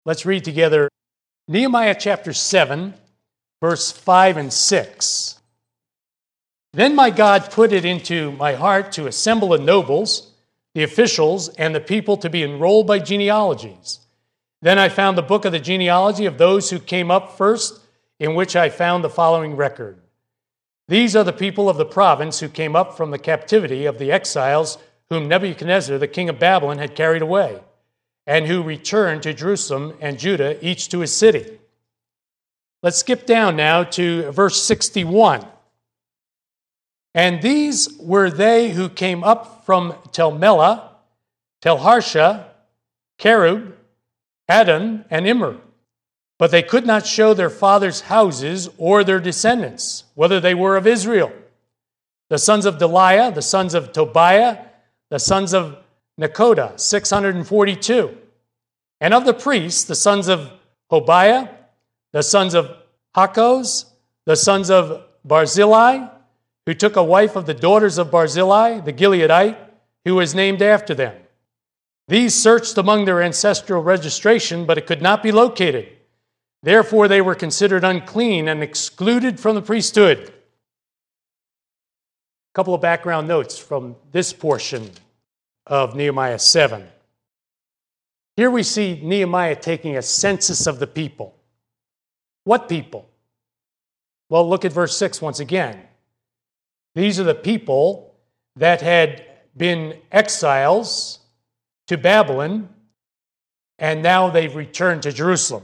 Let's read together Nehemiah chapter 7, verse 5 and 6. Then my God put it into my heart to assemble the nobles, the officials, and the people to be enrolled by genealogies. Then I found the book of the genealogy of those who came up first, in which I found the following record. These are the people of the province who came up from the captivity of the exiles whom Nebuchadnezzar, the king of Babylon, had carried away, and who returned to Jerusalem and Judah, each to his city. Let's skip down now to verse 61. And these were they who came up from Tel Melah, Tel Harsha, Kerub, Adon, and Immer. But they could not show their fathers' houses or their descendants, whether they were of Israel. The sons of Deliah, the sons of Tobiah, the sons of Nekoda, 642. And of the priests, the sons of Hobiah, the sons of Hakkoz, the sons of Barzillai, who took a wife of the daughters of Barzillai, the Gileadite, who was named after them. These searched among their ancestral registration, but it could not be located. Therefore, they were considered unclean and excluded from the priesthood. A couple of background notes from this portion of Nehemiah 7. Here we see Nehemiah taking a census of the people. What people? Well, look at verse 6 once again. These are the people that had been exiles to Babylon, and now they've returned to Jerusalem.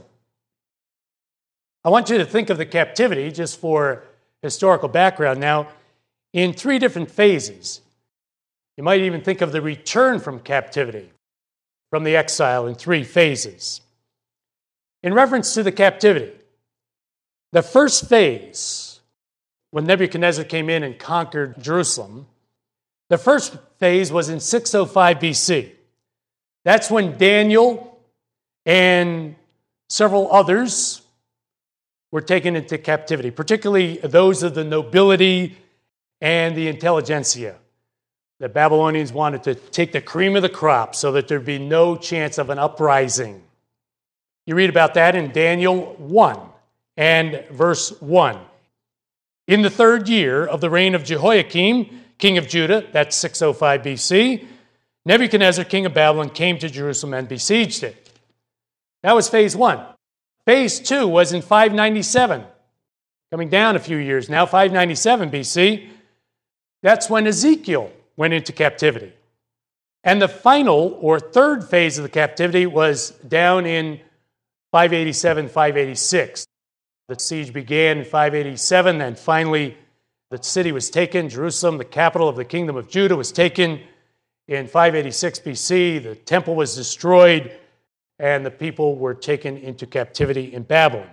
I want you to think of the captivity, just for historical background now, in three different phases. You might even think of the return from captivity, from the exile, in three phases. In reference to the captivity, the first phase, when Nebuchadnezzar came in and conquered Jerusalem, the first phase was in 605 BC. That's when Daniel and several others were taken into captivity, particularly those of the nobility and the intelligentsia. The Babylonians wanted to take the cream of the crop so that there'd be no chance of an uprising. You read about that in Daniel 1 and verse 1. In the third year of the reign of Jehoiakim, king of Judah, that's 605 BC, Nebuchadnezzar, king of Babylon, came to Jerusalem and besieged it. That was phase 1. Phase 2 was in 597, coming down a few years now, 597 BC. That's when Ezekiel went into captivity. And the final or third phase of the captivity was down in 587, 586. The siege began in 587, and finally the city was taken. Jerusalem, the capital of the kingdom of Judah, was taken in 586 BC. The temple was destroyed, and the people were taken into captivity in Babylon.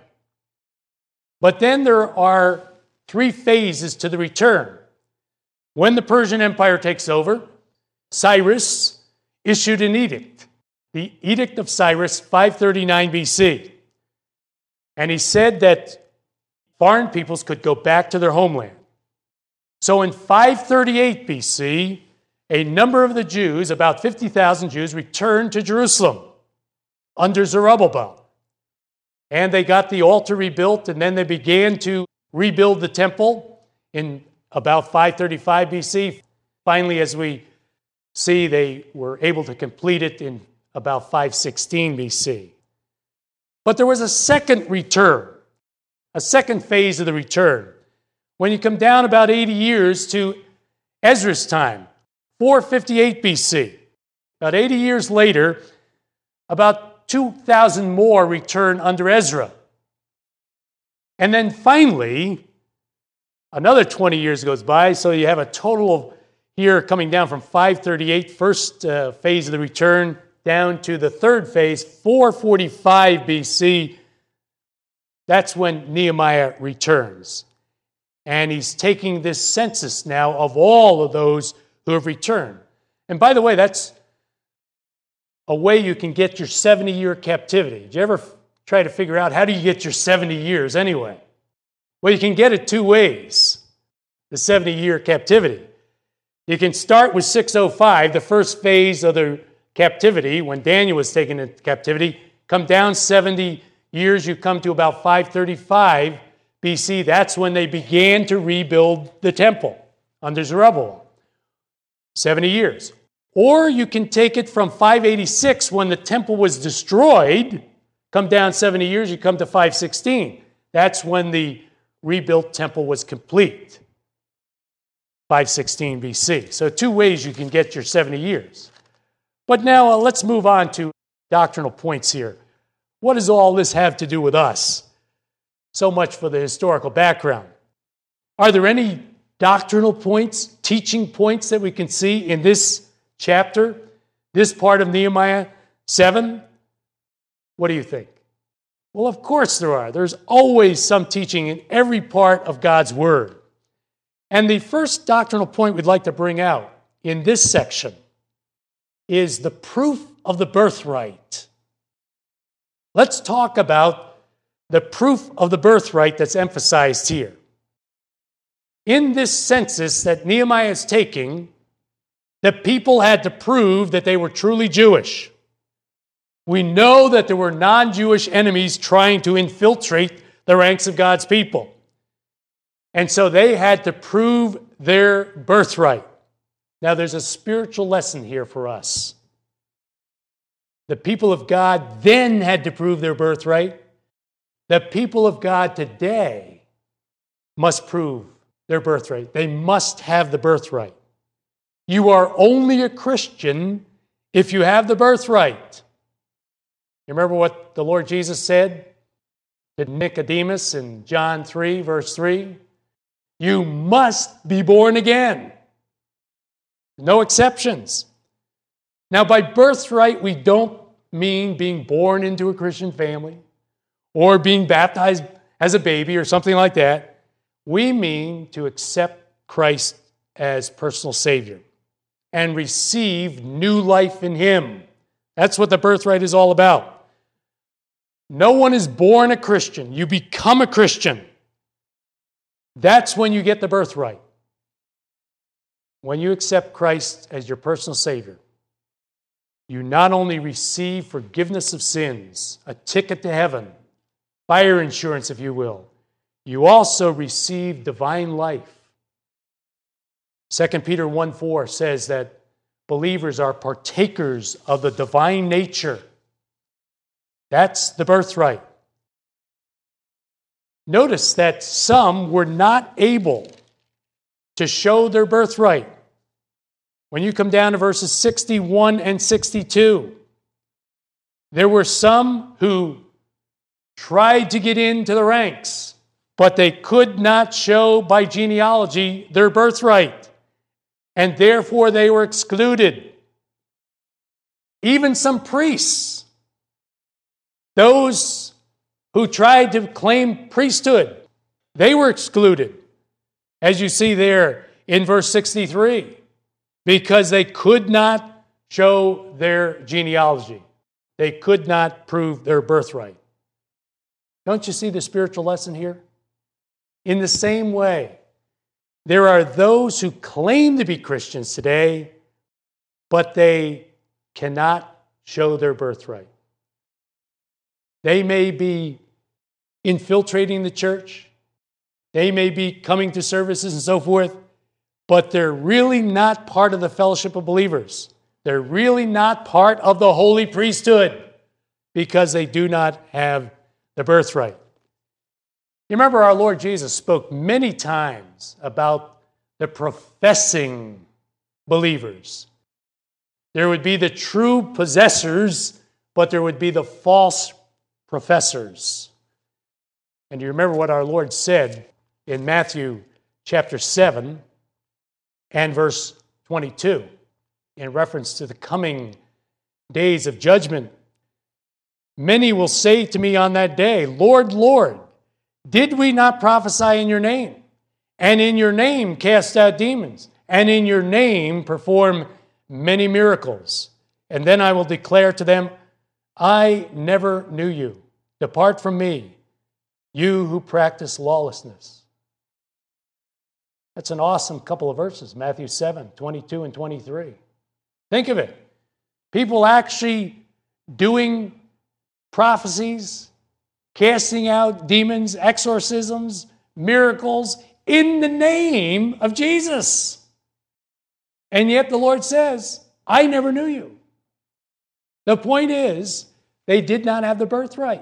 But then there are three phases to the return. When the Persian Empire takes over, Cyrus issued an edict, the Edict of Cyrus, 539 BC. And he said that foreign peoples could go back to their homeland. So in 538 BC, a number of the Jews, about 50,000 Jews, returned to Jerusalem under Zerubbabel. And they got the altar rebuilt, and then they began to rebuild the temple in about 535 BC. Finally, as we see, they were able to complete it in about 516 BC. But there was a second return, a second phase of the return. When you come down about 80 years to Ezra's time, 458 BC, about 80 years later, about 2,000 more return under Ezra. And then finally, another 20 years goes by, so you have a total of here coming down from 538, first phase of the return, down to the third phase, 445 BC. That's when Nehemiah returns. And he's taking this census now of all of those who have returned. And by the way, that's a way you can get your 70-year captivity. Did you ever try to figure out how do you get your 70 years anyway? Well, you can get it two ways, the 70-year captivity. You can start with 605, the first phase of the captivity, when Daniel was taken into captivity. Come down 70 years, you come to about 535 BC. That's when they began to rebuild the temple under Zerubbabel. 70 years. Or you can take it from 586 when the temple was destroyed. Come down 70 years, you come to 516. That's when the rebuilt temple was complete. 516 BC. So two ways you can get your 70 years. But now let's move on to doctrinal points here. What does all this have to do with us? So much for the historical background. Are there any doctrinal points, teaching points that we can see in this chapter, this part of Nehemiah 7? What do you think? Well, of course there are. There's always some teaching in every part of God's Word. And the first doctrinal point we'd like to bring out in this section is the proof of the birthright. Let's talk about the proof of the birthright that's emphasized here. In this census that Nehemiah is taking, the people had to prove that they were truly Jewish. We know that there were non-Jewish enemies trying to infiltrate the ranks of God's people. And so they had to prove their birthright. Now there's a spiritual lesson here for us. The people of God then had to prove their birthright. The people of God today must prove their birthright. They must have the birthright. You are only a Christian if you have the birthright. You remember what the Lord Jesus said to Nicodemus in John 3, verse 3? You must be born again. No exceptions. Now, by birthright, we don't mean being born into a Christian family or being baptized as a baby or something like that. We mean to accept Christ as personal Savior and receive new life in Him. That's what the birthright is all about. No one is born a Christian. You become a Christian. That's when you get the birthright. When you accept Christ as your personal Savior, you not only receive forgiveness of sins, a ticket to heaven, fire insurance, if you will, you also receive divine life. 2 Peter 1:4 says that believers are partakers of the divine nature. That's the birthright. Notice that some were not able to show their birthright. When you come down to verses 61 and 62, there were some who tried to get into the ranks, but they could not show by genealogy their birthright, and therefore they were excluded. Even some priests, those who tried to claim priesthood, they were excluded, as you see there in verse 63, because they could not show their genealogy. They could not prove their birthright. Don't you see the spiritual lesson here? In the same way, there are those who claim to be Christians today, but they cannot show their birthright. They may be infiltrating the church. They may be coming to services and so forth, but they're really not part of the fellowship of believers. They're really not part of the holy priesthood because they do not have the birthright. You remember our Lord Jesus spoke many times about the professing believers. There would be the true possessors, but there would be the false professors. And you remember what our Lord said in Matthew chapter 7 and verse 22 in reference to the coming days of judgment. Many will say to me on that day, Lord, Lord, did we not prophesy in your name? And in your name cast out demons? And in your name perform many miracles? And then I will declare to them, I never knew you. Depart from me, you who practice lawlessness. That's an awesome couple of verses, Matthew 7, 22 and 23. Think of it. People actually doing prophecies, casting out demons, exorcisms, miracles in the name of Jesus. And yet the Lord says, I never knew you. The point is, they did not have the birthright.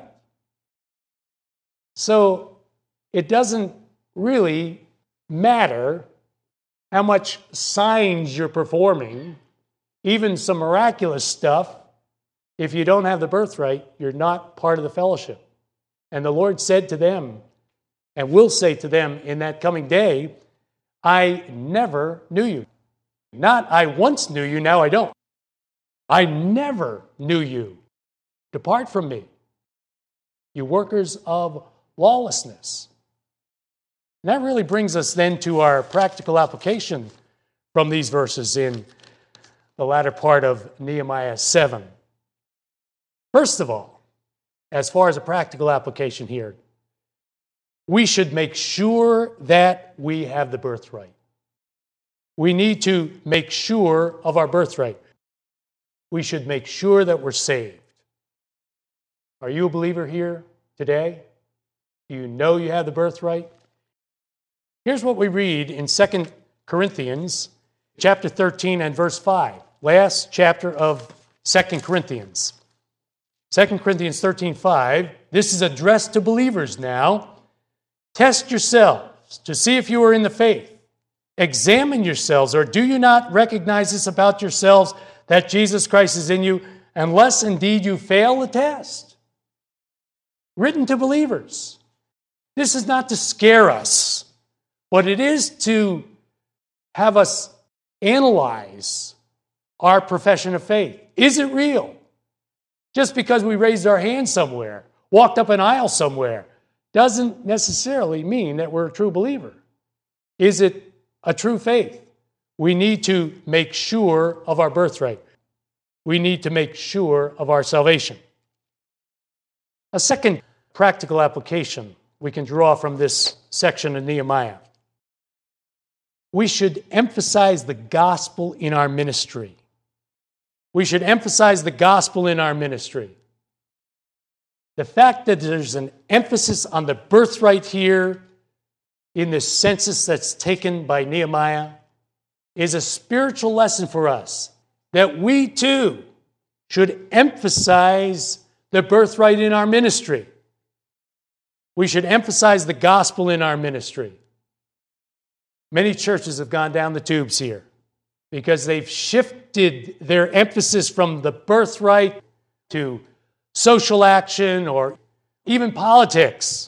So it doesn't really matter how much signs you're performing, even some miraculous stuff. If you don't have the birthright, you're not part of the fellowship. And the Lord said to them, and will say to them in that coming day, I never knew you. Not I once knew you, now I don't. I never knew you. Depart from me, you workers of lawlessness. And that really brings us then to our practical application from these verses in the latter part of Nehemiah 7. First of all, as far as a practical application here, we should make sure that we have the birthright. We need to make sure of our birthright. We should make sure that we're saved. Are you a believer here today? Do you know you have the birthright? Here's what we read in 2 Corinthians chapter 13 and verse 5. Last chapter of 2 Corinthians. 2 Corinthians 13:5. This is addressed to believers now. Test yourselves to see if you are in the faith. Examine yourselves, or do you not recognize this about yourselves, that Jesus Christ is in you, unless indeed you fail the test? Written to believers. This is not to scare us, but it is to have us analyze our profession of faith. Is it real? Just because we raised our hand somewhere, walked up an aisle somewhere, doesn't necessarily mean that we're a true believer. Is it a true faith? We need to make sure of our birthright. We need to make sure of our salvation. A second practical application we can draw from this section of Nehemiah. We should emphasize the gospel in our ministry. We should emphasize the gospel in our ministry. The fact that there's an emphasis on the birthright here in this census that's taken by Nehemiah is a spiritual lesson for us, that we too should emphasize the birthright in our ministry. We should emphasize the gospel in our ministry. Many churches have gone down the tubes here because they've shifted their emphasis from the birthright to social action or even politics.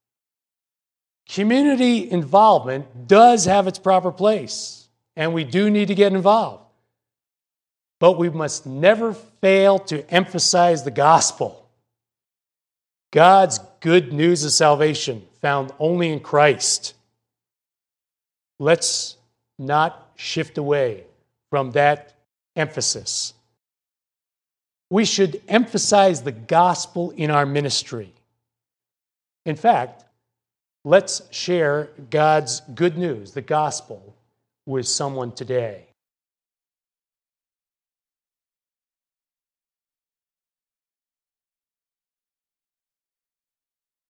Community involvement does have its proper place, and we do need to get involved. But we must never fail to emphasize the gospel. God's good news of salvation found only in Christ. Let's not shift away from that emphasis. We should emphasize the gospel in our ministry. In fact, let's share God's good news, the gospel, with someone today.